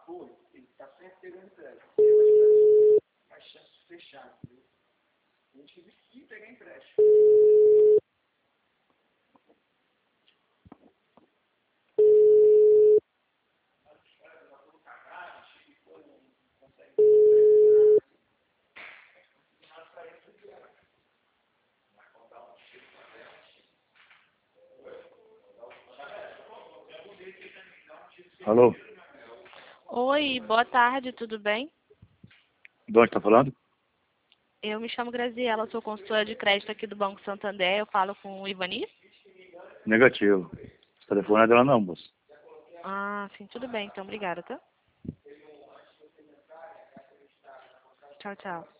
foi, ele está sempre pegando empréstimo. Mais chance de fechar, entendeu? A gente teve que pegar empréstimo. Alô? Oi, boa tarde, tudo bem? De onde está falando? Eu me chamo Graziela, sou consultora de crédito aqui do Banco Santander. Eu falo com o Ivani? Negativo. Esse telefone é dela não, moço. Ah, sim, tudo bem, então obrigada, tá? Tchau, tchau.